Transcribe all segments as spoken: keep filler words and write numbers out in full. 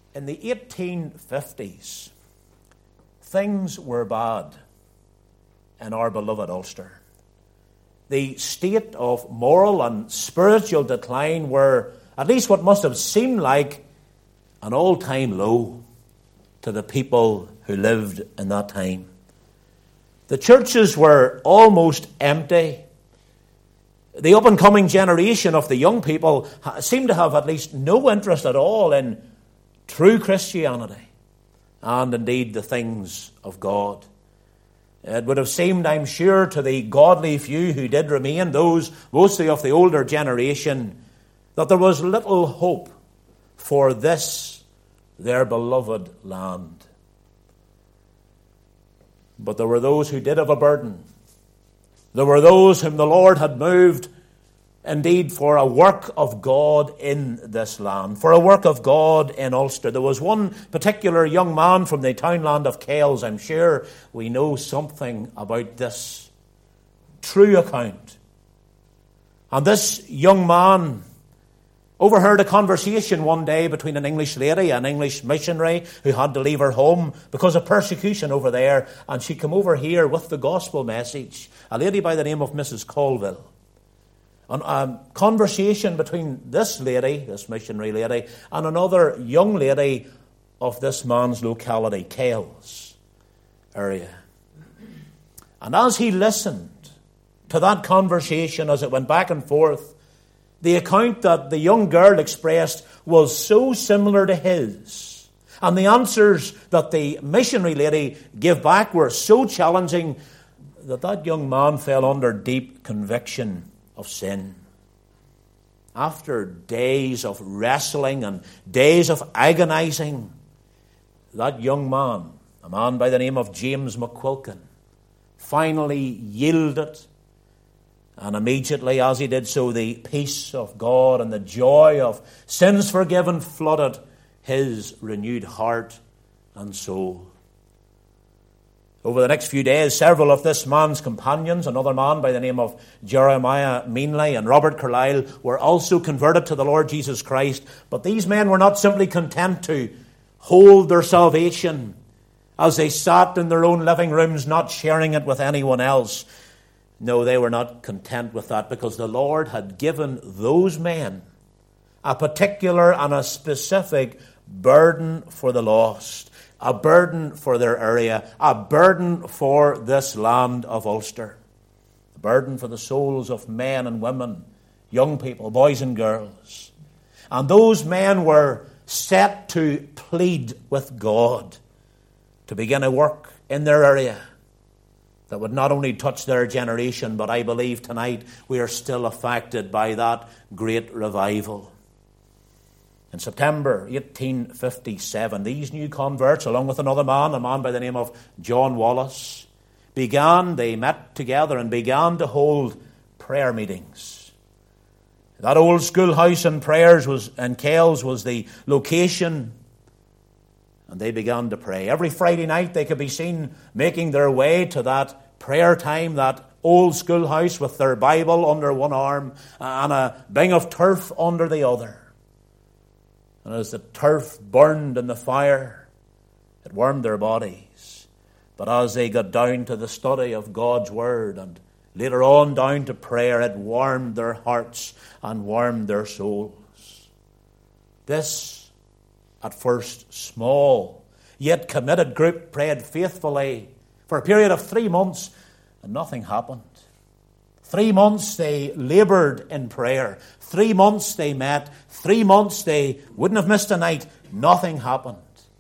In the eighteen fifties, things were bad in our beloved Ulster. The state of moral and spiritual decline were at least what must have seemed like an all-time low to the people who lived in that time. The churches were almost empty. The up-and-coming generation of the young people seemed to have at least no interest at all in true Christianity and indeed the things of God. It would have seemed, I'm sure, to the godly few who did remain, those mostly of the older generation, that there was little hope for this, their beloved land. But there were those who did have a burden. There were those whom the Lord had moved, indeed, for a work of God in this land, for a work of God in Ulster. There was one particular young man from the townland of Kells. I'm sure we know something about this true account. And this young man overheard a conversation one day between an English lady, an English missionary who had to leave her home because of persecution over there, and she came over here with the gospel message, a lady by the name of Missus Colville. And a conversation between this lady, this missionary lady, and another young lady of this man's locality, Kells area. And as he listened to that conversation as it went back and forth, the account that the young girl expressed was so similar to his. And the answers that the missionary lady gave back were so challenging that that young man fell under deep conviction of sin. After days of wrestling and days of agonizing, that young man, a man by the name of James McQuilkin, finally yielded. And immediately as he did so, the peace of God and the joy of sins forgiven flooded his renewed heart and soul. Over the next few days, several of this man's companions, another man by the name of Jeremiah Meanley and Robert Carlyle, were also converted to the Lord Jesus Christ. But these men were not simply content to hold their salvation as they sat in their own living rooms, not sharing it with anyone else. No, they were not content with that, because the Lord had given those men a particular and a specific burden for the lost, a burden for their area, a burden for this land of Ulster, a burden for the souls of men and women, young people, boys and girls. And those men were set to plead with God to begin a work in their area that would not only touch their generation, but I believe tonight we are still affected by that great revival. In September eighteen fifty-seven, these new converts, along with another man, a man by the name of John Wallace, began, they met together and began to hold prayer meetings. That old schoolhouse in Prayers was, in Kells was the location. And they began to pray. Every Friday night they could be seen making their way to that prayer time, that old schoolhouse with their Bible under one arm and a bing of turf under the other. And as the turf burned in the fire, it warmed their bodies. But as they got down to the study of God's Word and later on down to prayer, it warmed their hearts and warmed their souls. This at first small, yet committed group prayed faithfully for a period of three months, and nothing happened. Three months they laboured in prayer. Three months they met. Three months they wouldn't have missed a night. Nothing happened.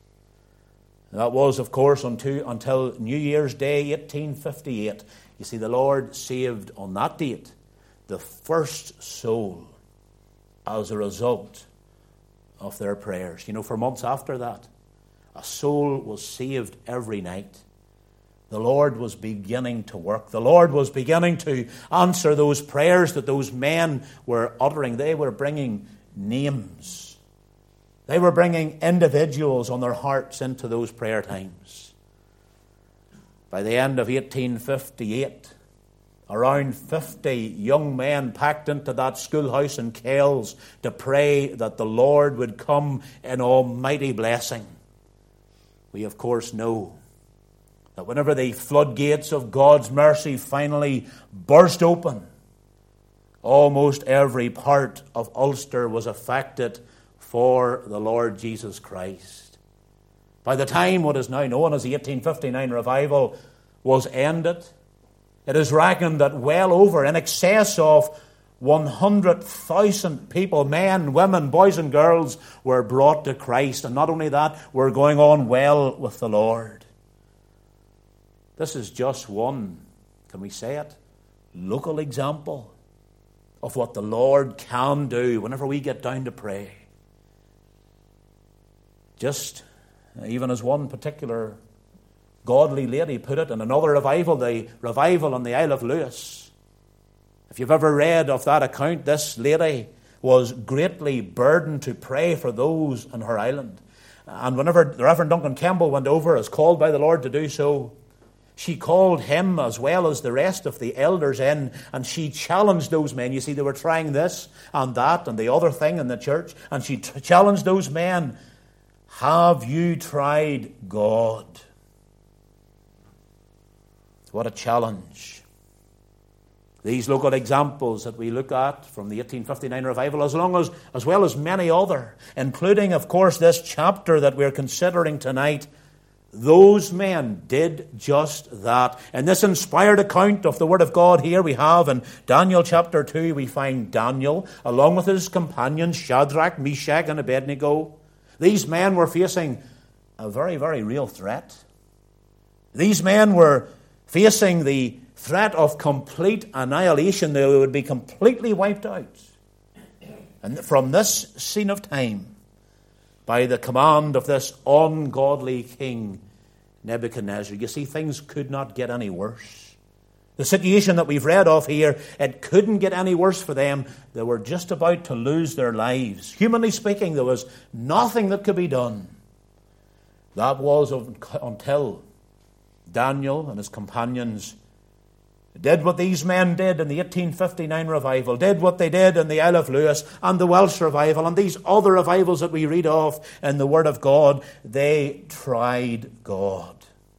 That was, of course, until, until New Year's Day, eighteen fifty-eight. You see, the Lord saved on that date the first soul as a result of their prayers. You know, for months after that, a soul was saved every night. The Lord was beginning to work. The Lord was beginning to answer those prayers that those men were uttering. They were bringing names. They were bringing individuals on their hearts into those prayer times. By the end of eighteen fifty-eight, Around fifty young men packed into that schoolhouse in Kells to pray that the Lord would come in almighty blessing. We, of course, know that whenever the floodgates of God's mercy finally burst open, almost every part of Ulster was affected for the Lord Jesus Christ. By the time what is now known as the eighteen fifty-nine revival was ended, it is reckoned that well over, in excess of one hundred thousand people, men, women, boys and girls, were brought to Christ. And not only that, were going on well with the Lord. This is just one, can we say it, local example of what the Lord can do whenever we get down to pray. Just even as one particular godly lady put it in another revival, the revival on the Isle of Lewis. If you've ever read of that account, this lady was greatly burdened to pray for those in her island. And whenever the Reverend Duncan Campbell went over as called by the Lord to do so, she called him as well as the rest of the elders in, and she challenged those men. You see, they were trying this and that and the other thing in the church, and she t- challenged those men. Have you tried God? What a challenge. These local examples that we look at from the eighteen fifty-nine revival, as long as, as well as many other, including, of course, this chapter that we're considering tonight, those men did just that. In this inspired account of the Word of God here we have in Daniel chapter two, we find Daniel, along with his companions, Shadrach, Meshach, and Abednego. These men were facing a very, very real threat. These men were facing the threat of complete annihilation. They would be completely wiped out. And from this scene of time, by the command of this ungodly king, Nebuchadnezzar, you see, things could not get any worse. The situation that we've read of here, it couldn't get any worse for them. They were just about to lose their lives. Humanly speaking, there was nothing that could be done. That was until Daniel and his companions did what these men did in the eighteen fifty-nine revival, did what they did in the Isle of Lewis and the Welsh revival and these other revivals that we read of in the Word of God. They tried God.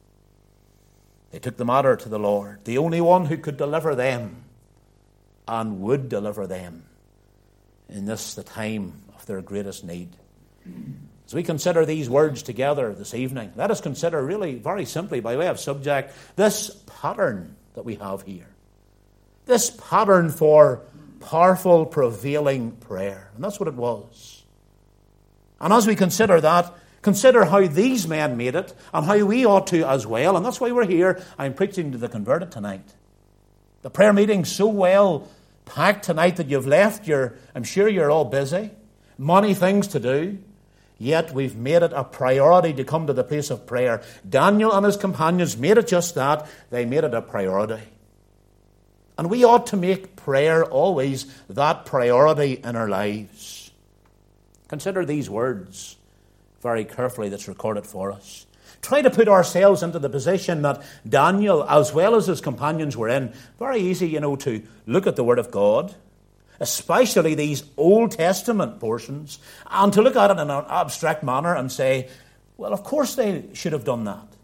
They took the matter to the Lord, the only one who could deliver them and would deliver them in this, the time of their greatest need. As we consider these words together this evening, let us consider really very simply, by way of subject, this pattern that we have here. This pattern for powerful, prevailing prayer. And that's what it was. And as we consider that, consider how these men made it and how we ought to as well. And that's why we're here. I'm preaching to the converted tonight. The prayer meeting's so well packed tonight that you've left your, I'm sure you're all busy, many things to do. Yet we've made it a priority to come to the place of prayer. Daniel and his companions made it just that. They made it a priority. And we ought to make prayer always that priority in our lives. Consider these words very carefully that's recorded for us. Try to put ourselves into the position that Daniel, as well as his companions, were in. Very easy, you know, to look at the Word of God, especially these Old Testament portions, and to look at it in an abstract manner and say, well, of course they should have done that.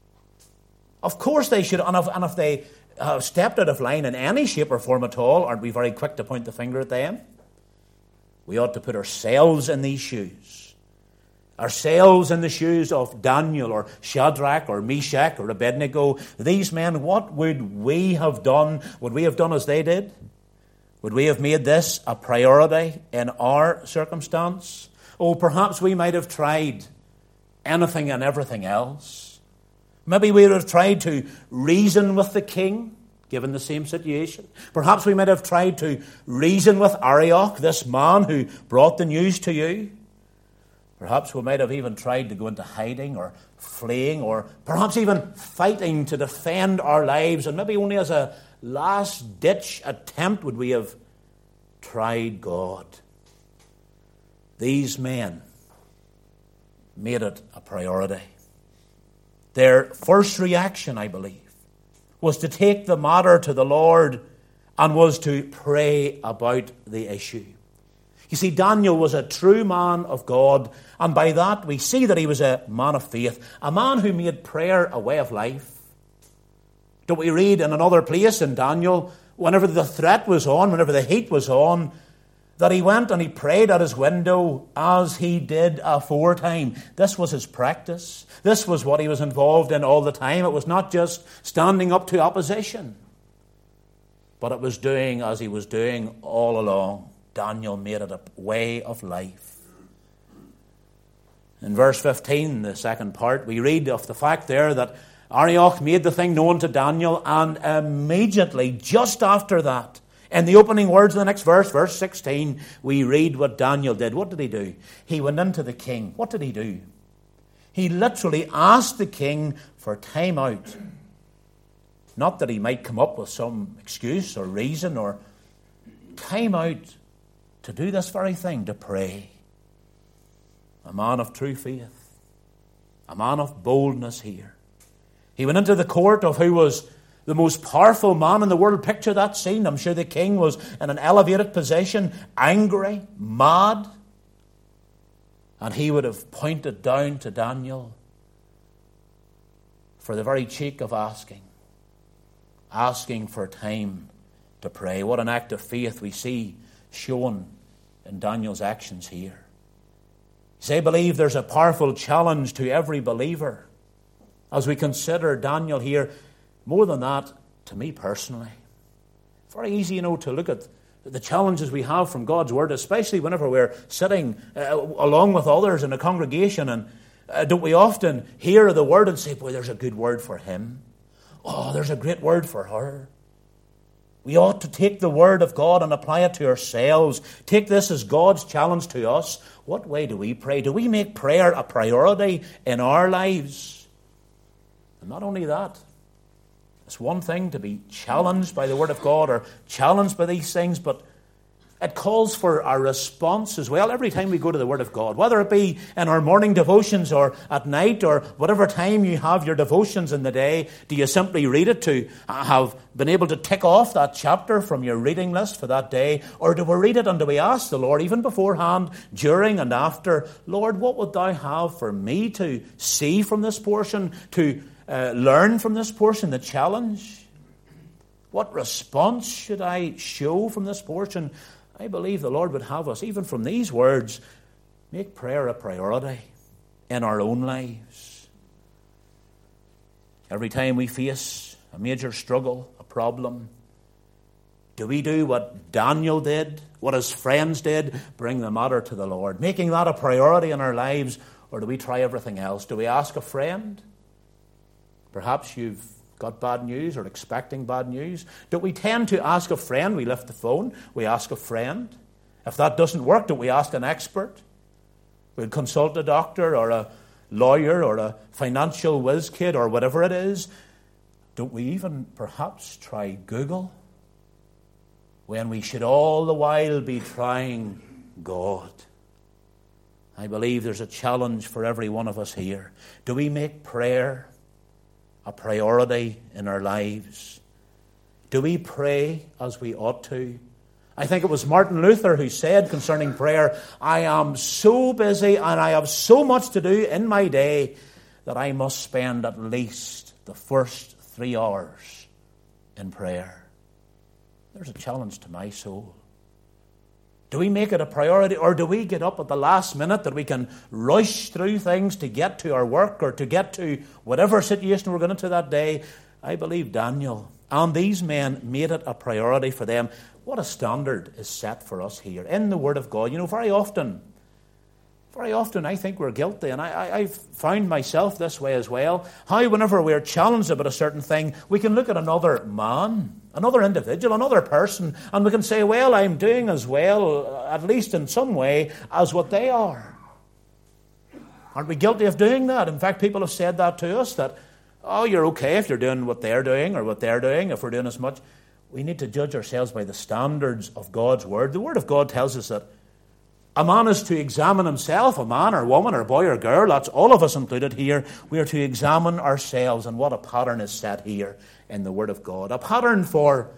Of course they should, and if, and if they have stepped out of line in any shape or form at all, aren't we very quick to point the finger at them? We ought to put ourselves in these shoes. Ourselves in the shoes of Daniel or Shadrach or Meshach or Abednego. These men, what would we have done? Would we have done as they did? Would we have made this a priority in our circumstance? Oh, perhaps we might have tried anything and everything else. Maybe we would have tried to reason with the king, given the same situation. Perhaps we might have tried to reason with Arioch, this man who brought the news to you. Perhaps we might have even tried to go into hiding or fleeing or perhaps even fighting to defend our lives, and maybe only as a last-ditch attempt would we have tried God. These men made it a priority. Their first reaction, I believe, was to take the matter to the Lord and was to pray about the issue. You see, Daniel was a true man of God, and by that we see that he was a man of faith, a man who made prayer a way of life. Don't we read in another place in Daniel, whenever the threat was on, whenever the heat was on, that he went and he prayed at his window as he did aforetime. This was his practice. This was what he was involved in all the time. It was not just standing up to opposition, but it was doing as he was doing all along. Daniel made it a way of life. In verse fifteen, the second part, we read of the fact there that Arioch made the thing known to Daniel, and immediately, just after that, in the opening words of the next verse, verse sixteen, we read what Daniel did. What did he do? He went into the king. What did he do? He literally asked the king for time out. Not that he might come up with some excuse or reason, or time out to do this very thing, to pray. A man of true faith. A man of boldness here. He went into the court of who was the most powerful man in the world. Picture that scene. I'm sure the king was in an elevated position, angry, mad. And he would have pointed down to Daniel for the very cheek of asking. Asking for time to pray. What an act of faith we see shown in Daniel's actions here. See, I believe there's a powerful challenge to every believer as we consider Daniel here. More than that, to me personally. Very easy, you know, to look at the challenges we have from God's Word, especially whenever we're sitting uh, along with others in a congregation, and uh, don't we often hear the Word and say, boy, there's a good word for him. Oh, there's a great word for her. We ought to take the Word of God and apply it to ourselves. Take this as God's challenge to us. What way do we pray? Do we make prayer a priority in our lives? And not only that, it's one thing to be challenged by the Word of God or challenged by these things, but it calls for our response as well every time we go to the Word of God, whether it be in our morning devotions or at night or whatever time you have your devotions in the day. Do you simply read it to have been able to tick off that chapter from your reading list for that day? Or do we read it and do we ask the Lord, even beforehand, during and after, Lord, what would thou have for me to see from this portion, to uh, learn from this portion, the challenge? What response should I show from this portion? I believe the Lord would have us, even from these words, make prayer a priority in our own lives. Every time we face a major struggle, a problem, do we do what Daniel did, what his friends did, bring the matter to the Lord, making that a priority in our lives, or do we try everything else? Do we ask a friend? Perhaps you've got bad news or expecting bad news. Don't we tend to ask a friend? We lift the phone, we ask a friend. If that doesn't work, don't we ask an expert? We'll consult a doctor or a lawyer or a financial whiz kid or whatever it is. Don't we even perhaps try Google when we should all the while be trying God? I believe there's a challenge for every one of us here. Do we make prayer a priority in our lives? Do we pray as we ought to? I think it was Martin Luther who said concerning prayer, I am so busy and I have so much to do in my day that I must spend at least the first three hours in prayer. There's a challenge to my soul. Do we make it a priority, or do we get up at the last minute that we can rush through things to get to our work or to get to whatever situation we're going into that day? I believe Daniel and these men made it a priority for them. What a standard is set for us here in the Word of God. You know, very often, very often I think we're guilty, and I, I, I've found myself this way as well. How whenever we're challenged about a certain thing, we can look at another man, another individual, another person, and we can say, well, I'm doing as well, at least in some way, as what they are. Aren't we guilty of doing that? In fact, people have said that to us, that, oh, you're okay if you're doing what they're doing or what they're doing, if we're doing as much. We need to judge ourselves by the standards of God's Word. The Word of God tells us that a man is to examine himself, a man or woman or boy or girl, that's all of us included here. We are to examine ourselves, and what a pattern is set here in the Word of God. A pattern for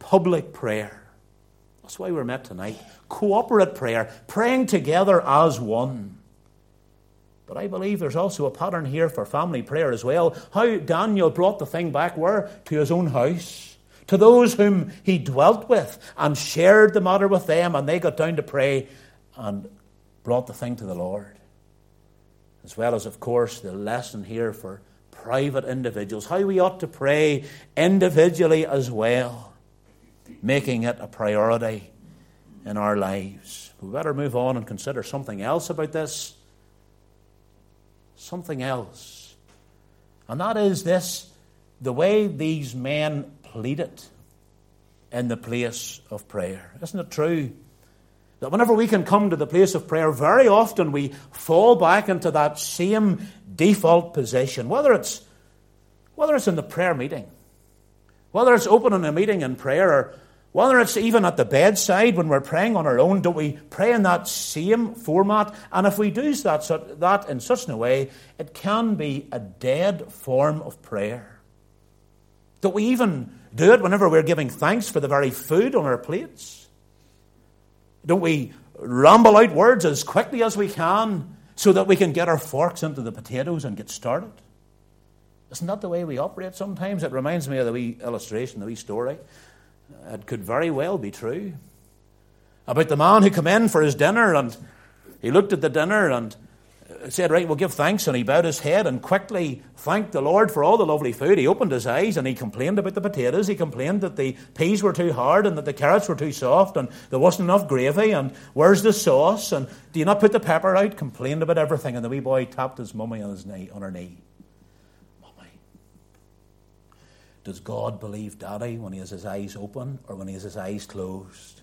public prayer. That's why we're met tonight. Corporate prayer, praying together as one. But I believe there's also a pattern here for family prayer as well. How Daniel brought the thing back where? To his own house. To those whom he dwelt with and shared the matter with them, and they got down to pray and brought the thing to the Lord. As well as, of course, the lesson here for private individuals, how we ought to pray individually as well, making it a priority in our lives. We better move on and consider something else about this. Something else. And that is this, the way these men pleaded in the place of prayer. Isn't it true that whenever we can come to the place of prayer, very often we fall back into that same default position, whether it's whether it's in the prayer meeting, whether it's opening a meeting in prayer, or whether it's even at the bedside when we're praying on our own. Don't we pray in that same format? And if we do that, that in such a way, it can be a dead form of prayer. Don't we even do it whenever we're giving thanks for the very food on our plates? Don't we ramble out words as quickly as we can so that we can get our forks into the potatoes and get started? Isn't that the way we operate sometimes? It reminds me of the wee illustration, the wee story. It could very well be true. About the man who came in for his dinner, and he looked at the dinner and said, right, we'll give thanks, and he bowed his head and quickly thanked the Lord for all the lovely food. He opened his eyes and he complained about the potatoes. He complained that the peas were too hard and that the carrots were too soft and there wasn't enough gravy, and where's the sauce, and do you not put the pepper out? Complained about everything, and the wee boy tapped his mummy on his knee, on her knee. Mummy, does God believe Daddy when he has his eyes open or when he has his eyes closed?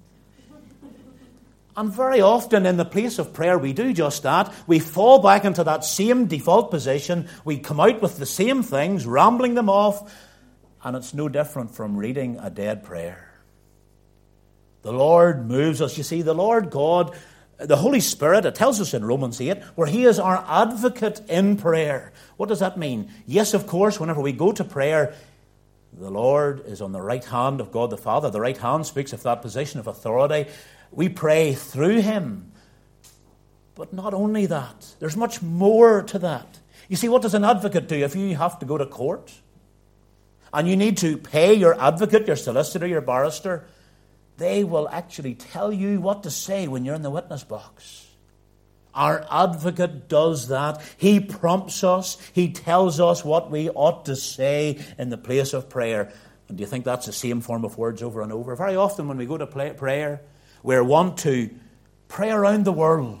And very often in the place of prayer, we do just that. We fall back into that same default position. We come out with the same things, rambling them off, and it's no different from reading a dead prayer. The Lord moves us. You see, the Lord God, the Holy Spirit, it tells us in Romans eight, where He is our advocate in prayer. What does that mean? Yes, of course, whenever we go to prayer, the Lord is on the right hand of God the Father. The right hand speaks of that position of authority. We pray through Him. But not only that, there's much more to that. You see, what does an advocate do if you have to go to court and you need to pay your advocate, your solicitor, your barrister? They will actually tell you what to say when you're in the witness box. Our advocate does that. He prompts us. He tells us what we ought to say in the place of prayer. And do you think that's the same form of words over and over? Very often when we go to prayer, we want to pray around the world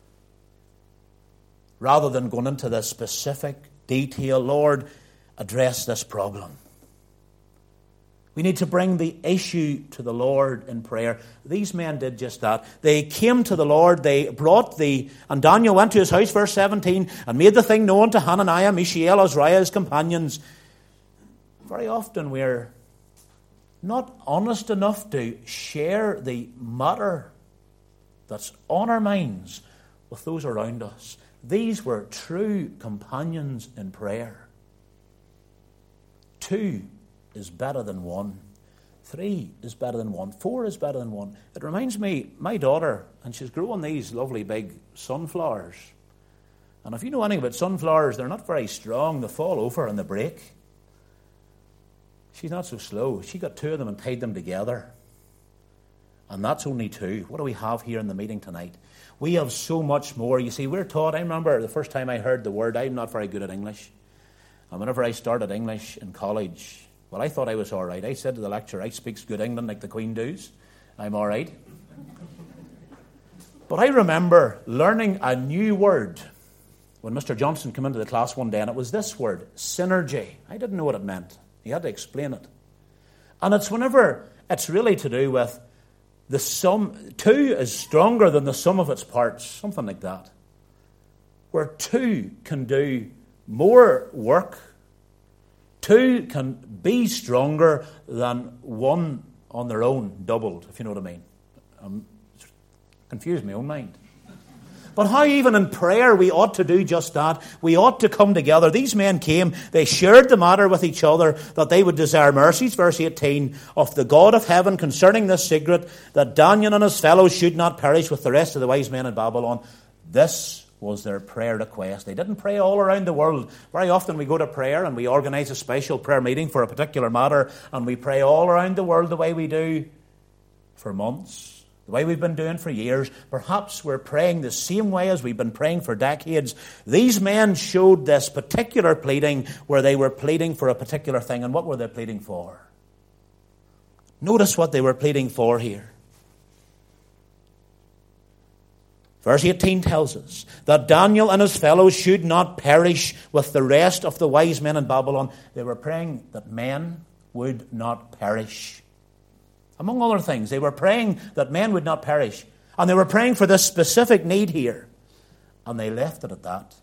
rather than going into the specific detail. Lord, address this problem. We need to bring the issue to the Lord in prayer. These men did just that. They came to the Lord, they brought the, and Daniel went to his house, verse seventeen, and made the thing known to Hananiah, Mishael, Azariah, his companions. Very often we're not honest enough to share the matter that's on our minds with those around us. These were true companions in prayer. Two is better than one. Three is better than one. Four is better than one. It reminds me, my daughter, and she's growing these lovely big sunflowers. And if you know anything about sunflowers, they're not very strong. They fall over and they break. She's not so slow. She got two of them and tied them together. And that's only two. What do we have here in the meeting tonight? We have so much more. You see, we're taught, I remember the first time I heard the word, I'm not very good at English. And whenever I started English in college, well, I thought I was all right. I said to the lecturer, I speaks good England like the Queen does. I'm all right. But I remember learning a new word when Mister Johnson came into the class one day, and it was this word, synergy. I didn't know what it meant. He had to explain it. And it's whenever it's really to do with the sum. Two is stronger than the sum of its parts, something like that. Where two can do more work. Two can be stronger than one on their own, doubled, if you know what I mean. I'm confused my own mind. But how even in prayer we ought to do just that. We ought to come together. These men came, they shared the matter with each other, that they would desire mercies, verse eighteen, of the God of heaven concerning this secret, that Daniel and his fellows should not perish with the rest of the wise men in Babylon. This was their prayer request. They didn't pray all around the world. Very often we go to prayer and we organise a special prayer meeting for a particular matter, and we pray all around the world the way we do for months, the way we've been doing for years. Perhaps we're praying the same way as we've been praying for decades. These men showed this particular pleading where they were pleading for a particular thing. And what were they pleading for? Notice what they were pleading for here. Verse eighteen tells us that Daniel and his fellows should not perish with the rest of the wise men in Babylon. They were praying that men would not perish. Among other things, they were praying that men would not perish. And they were praying for this specific need here. And they left it at that.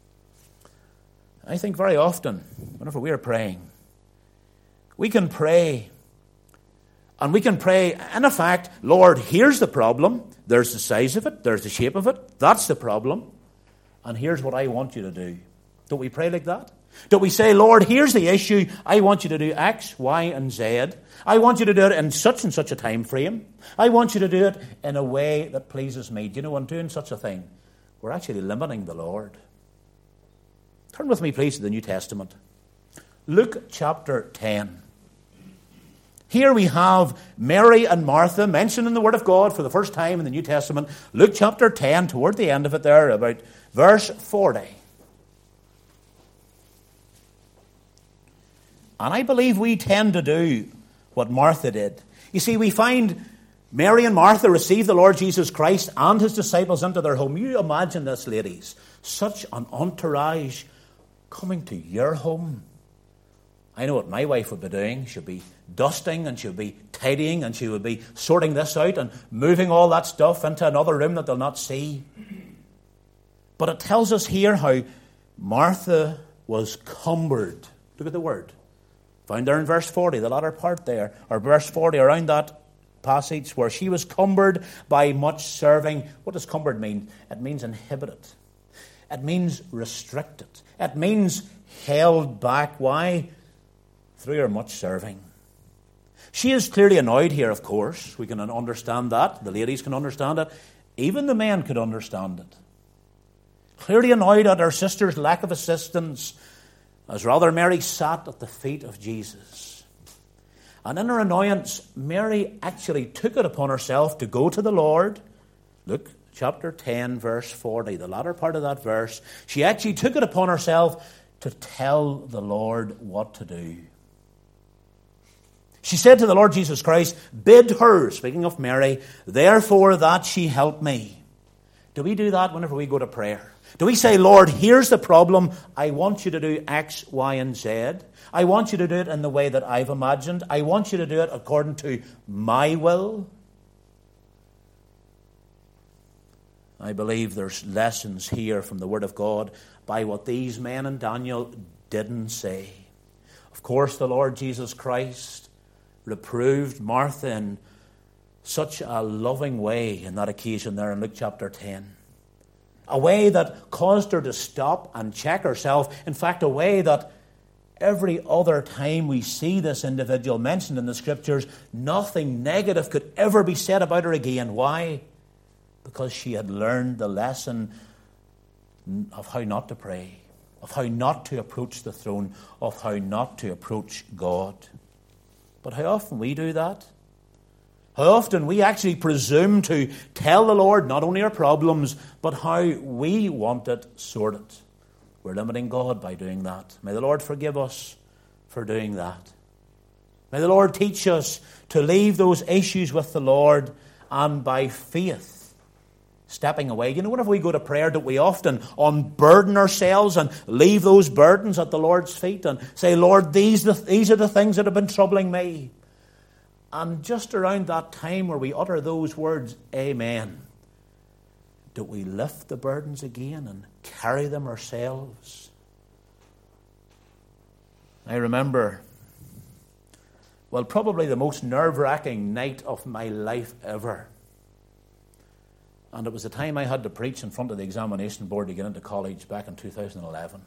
I think very often, whenever we are praying, we can pray. And we can pray, in effect, Lord, here's the problem. There's the size of it. There's the shape of it. That's the problem. And here's what I want you to do. Don't we pray like that? Don't we say, Lord, here's the issue. I want you to do X, Y, and Z. I want you to do it in such and such a time frame. I want you to do it in a way that pleases me. Do you know, in doing such a thing, we're actually limiting the Lord. Turn with me, please, to the New Testament. Luke chapter ten. Here we have Mary and Martha mentioned in the Word of God for the first time in the New Testament. Luke chapter ten, toward the end of it there, about verse forty. And I believe we tend to do what Martha did. You see, we find Mary and Martha receive the Lord Jesus Christ and his disciples into their home. You imagine this, ladies. Such an entourage coming to your home. I know what my wife would be doing. She'd be dusting and she'd be tidying and she would be sorting this out and moving all that stuff into another room that they'll not see. But it tells us here how Martha was cumbered. Look at the word. Found there in verse forty, the latter part there, or verse forty, around that passage where she was cumbered by much serving. What does cumbered mean? It means inhibited. It means restricted. It means held back. Why? Through her much serving. She is clearly annoyed here, of course. We can understand that. The ladies can understand it. Even the men could understand it. Clearly annoyed at her sister's lack of assistance, as rather Mary sat at the feet of Jesus. And in her annoyance, Mary actually took it upon herself to go to the Lord. Luke chapter ten, verse forty, the latter part of that verse. She actually took it upon herself to tell the Lord what to do. She said to the Lord Jesus Christ, bid her, speaking of Mary, therefore that she help me. Do we do that whenever we go to prayer? Do we say, Lord, here's the problem. I want you to do X, Y, and Z. I want you to do it in the way that I've imagined. I want you to do it according to my will. I believe there's lessons here from the Word of God by what these men and Daniel didn't say. Of course, the Lord Jesus Christ reproved Martha in such a loving way in that occasion there in Luke chapter ten. A way that caused her to stop and check herself. In fact, a way that every other time we see this individual mentioned in the Scriptures, nothing negative could ever be said about her again. Why? Because she had learned the lesson of how not to pray, of how not to approach the throne, of how not to approach God. But how often we do that? How often we actually presume to tell the Lord not only our problems, but how we want it sorted. We're limiting God by doing that. May the Lord forgive us for doing that. May the Lord teach us to leave those issues with the Lord and by faith, stepping away. You know, whenever we go to prayer, don't we often unburden ourselves and leave those burdens at the Lord's feet and say, Lord, these, these are the things that have been troubling me. And just around that time where we utter those words, amen, do we lift the burdens again and carry them ourselves? I remember, well, probably the most nerve-wracking night of my life ever And it was the time I had to preach in front of the examination board to get into college back in two thousand eleven.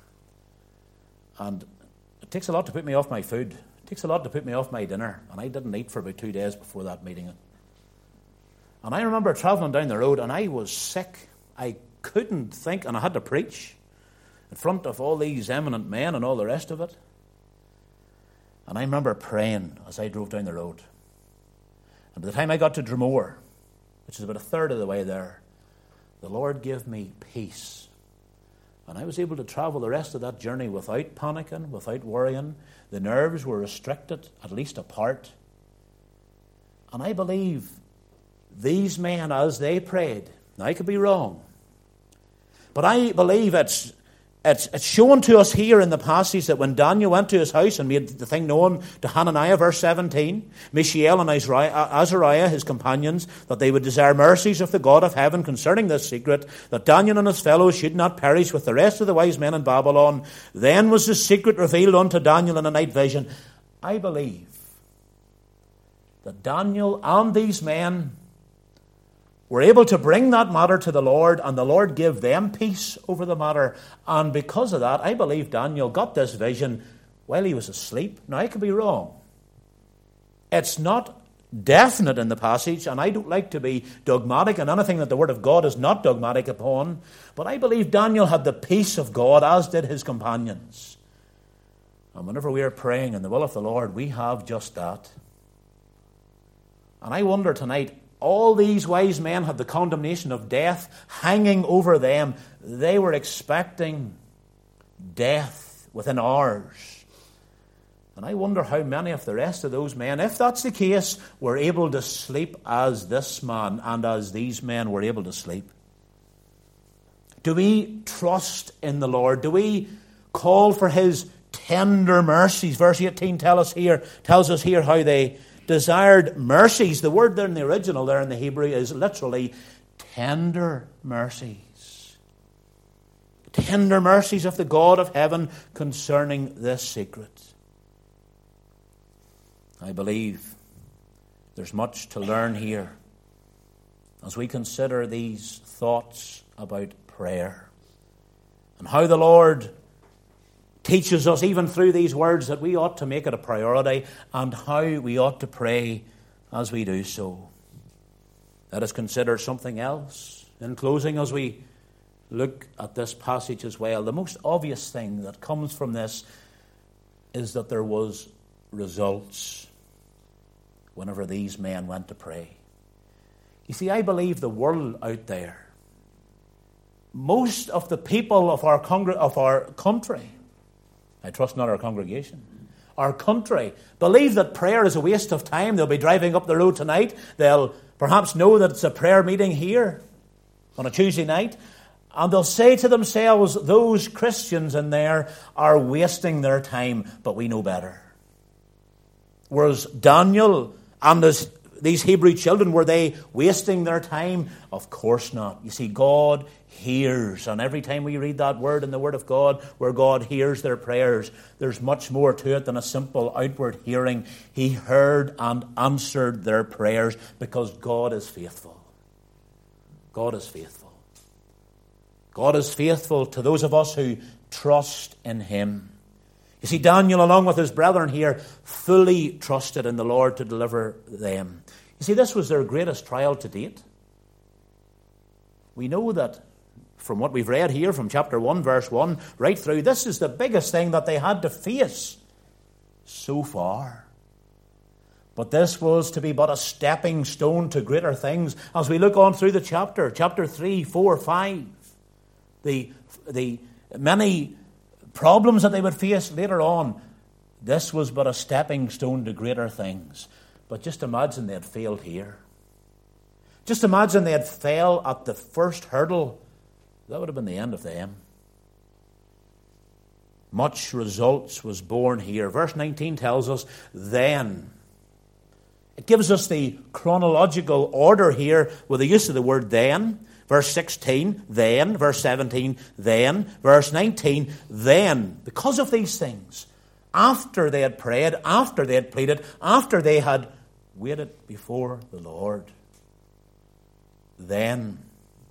And it takes a lot to put me off my food. It takes a lot to put me off my dinner. And I didn't eat for about two days before that meeting. And I remember travelling down the road, and I was sick. I couldn't think, and I had to preach in front of all these eminent men and all the rest of it. And I remember praying as I drove down the road. And by the time I got to Dromore, which is about a third of the way there, the Lord gave me peace. And I was able to travel the rest of that journey without panicking, without worrying. The nerves were restricted, at least a part. And I believe these men, as they prayed, now I could be wrong, but I believe it's, it's, it's shown to us here in the passage that when Daniel went to his house and made the thing known to Hananiah, verse seventeen, Mishael and Azariah, his companions, that they would desire mercies of the God of heaven concerning this secret, that Daniel and his fellows should not perish with the rest of the wise men in Babylon. Then was the secret revealed unto Daniel in a night vision. I believe that Daniel and these men were able to bring that matter to the Lord, and the Lord gave them peace over the matter. And because of that, I believe Daniel got this vision while he was asleep. Now, I could be wrong. It's not definite in the passage, and I don't like to be dogmatic in anything that the Word of God is not dogmatic upon, but I believe Daniel had the peace of God, as did his companions. And whenever we are praying in the will of the Lord, we have just that. And I wonder tonight, all these wise men had the condemnation of death hanging over them. They were expecting death within hours. And I wonder how many of the rest of those men, if that's the case, were able to sleep as this man and as these men were able to sleep. Do we trust in the Lord? Do we call for his tender mercies? Verse eighteen tell us here, tells us here how they desired mercies. The word there in the original, there in the Hebrew, is literally tender mercies. Tender mercies of the God of heaven concerning this secret. I believe there's much to learn here as we consider these thoughts about prayer and how the Lord teaches us, even through these words, that we ought to make it a priority and how we ought to pray as we do so. Let us consider something else in closing as we look at this passage as well. The most obvious thing that comes from this is that there was results whenever these men went to pray. You see, I believe the world out there, most of the people of our congr- of our country, I trust not our congregation, our country, believe that prayer is a waste of time. They'll be driving up the road tonight. They'll perhaps know that it's a prayer meeting here on a Tuesday night. And they'll say to themselves, those Christians in there are wasting their time, but we know better. Whereas Daniel and his, these Hebrew children, were they wasting their time? Of course not. You see, God hears. And every time we read that word in the Word of God, where God hears their prayers, there's much more to it than a simple outward hearing. He heard and answered their prayers because God is faithful. God is faithful. God is faithful to those of us who trust in Him. You see, Daniel, along with his brethren here, fully trusted in the Lord to deliver them. You see, this was their greatest trial to date. We know that from what we've read here from chapter one, verse one, right through, this is the biggest thing that they had to face so far. But this was to be but a stepping stone to greater things. As we look on through the chapter, chapter three, four, five, the, the many problems that they would face later on, this was but a stepping stone to greater things. But just imagine they had failed here. Just imagine they had failed at the first hurdle. That would have been the end of them. Much results was born here. Verse nineteen tells us, then. It gives us the chronological order here with the use of the word then. Verse sixteen, then. Verse seventeen, then. Verse nineteen, then. Because of these things, after they had prayed, after they had pleaded, after they had waited before the Lord, then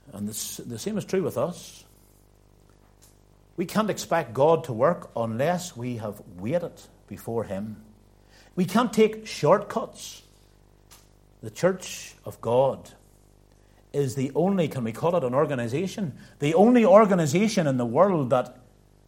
And this, the same is true with us. We can't expect God to work unless we have waited before him. We can't take shortcuts. The Church of God is the only, can we call it an organization, the only organization in the world that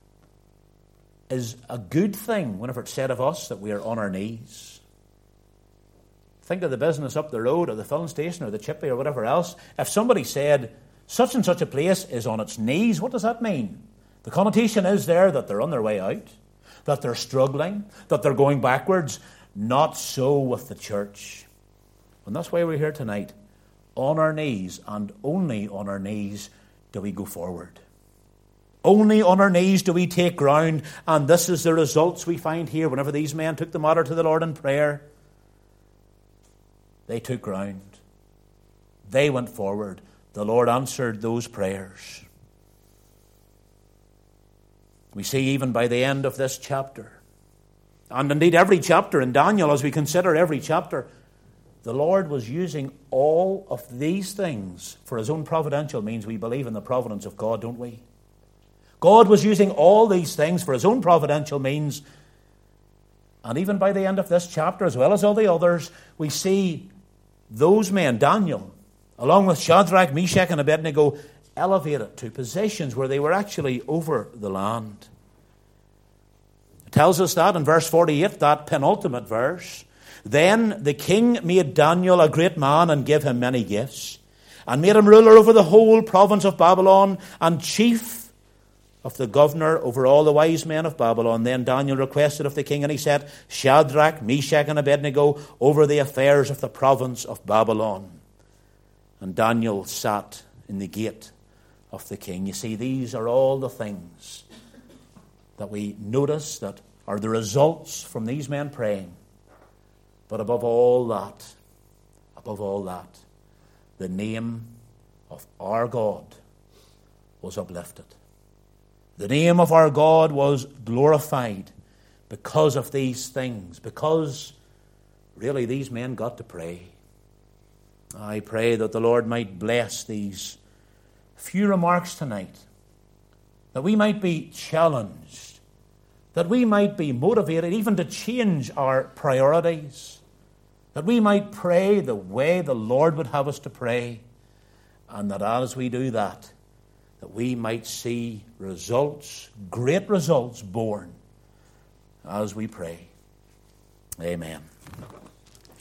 is a good thing whenever it's said of us that we are on our knees. Think of the business up the road or the filling station or the chippy or whatever else. If somebody said, such and such a place is on its knees, what does that mean? The connotation is there that they're on their way out, that they're struggling, that they're going backwards. Not so with the church. And that's why we're here tonight. On our knees, and only on our knees do we go forward. Only on our knees do we take ground, and this is the results we find here. Whenever these men took the matter to the Lord in prayer, they took ground. They went forward. The Lord answered those prayers. We see even by the end of this chapter, and indeed every chapter in Daniel, as we consider every chapter, the Lord was using all of these things for his own providential means. We believe in the providence of God, don't we? God was using all these things for his own providential means. And even by the end of this chapter, as well as all the others, we see those men, Daniel, along with Shadrach, Meshach, and Abednego, elevated to positions where they were actually over the land. It tells us that in verse forty-eight, that penultimate verse. Then the king made Daniel a great man and gave him many gifts, and made him ruler over the whole province of Babylon, and chief of the governor over all the wise men of Babylon. Then Daniel requested of the king, and he set Shadrach, Meshach, and Abednego over the affairs of the province of Babylon. And Daniel sat in the gate of the king. You see, these are all the things that we notice that are the results from these men praying. But above all that, above all that, the name of our God was uplifted. The name of our God was glorified because of these things, because really these men got to pray. I pray that the Lord might bless these few remarks tonight, that we might be challenged, that we might be motivated even to change our priorities, that we might pray the way the Lord would have us to pray, and that as we do that, that we might see results, great results born as we pray. Amen.